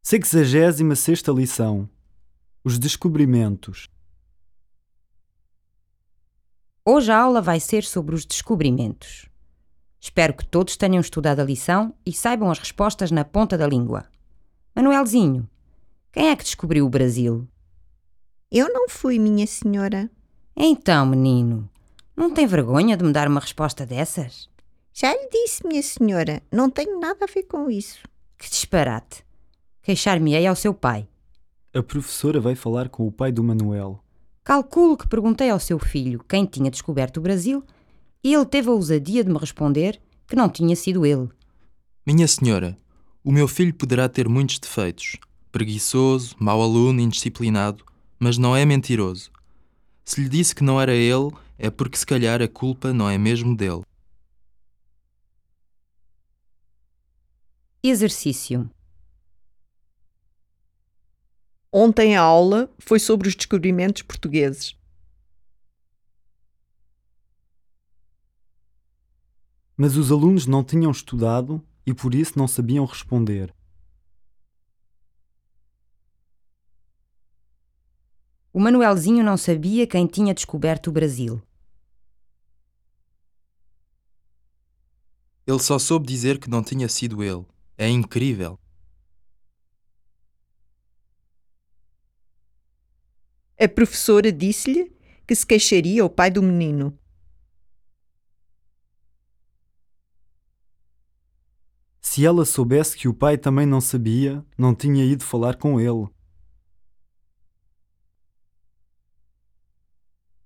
66ª lição: Os descobrimentos. Hoje a aula vai ser sobre os descobrimentos. Espero que todos tenham estudado a lição e saibam as respostas na ponta da língua. Manuelzinho, quem é que descobriu o Brasil? Eu não fui, minha senhora. Então, menino, não tem vergonha de me dar uma resposta dessas? Já lhe disse, minha senhora, não tenho nada a ver com isso. Que disparate! Queixar-me-ei ao seu pai. A professora vai falar com o pai do Manuel. Calculo que perguntei ao seu filho quem tinha descoberto o Brasil e ele teve a ousadia de me responder que não tinha sido ele. Minha senhora, o meu filho poderá ter muitos defeitos. Preguiçoso, mau aluno, indisciplinado, mas não é mentiroso. Se lhe disse que não era ele, é porque se calhar a culpa não é mesmo dele. Exercício. Ontem a aula foi sobre os descobrimentos portugueses. Mas os alunos não tinham estudado e por isso não sabiam responder. O Manuelzinho não sabia quem tinha descoberto o Brasil. Ele só soube dizer que não tinha sido ele. É incrível. A professora disse-lhe que se queixaria ao pai do menino. Se ela soubesse que o pai também não sabia, não tinha ido falar com ele.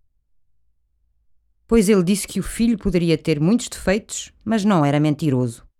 Pois ele disse que o filho poderia ter muitos defeitos, mas não era mentiroso.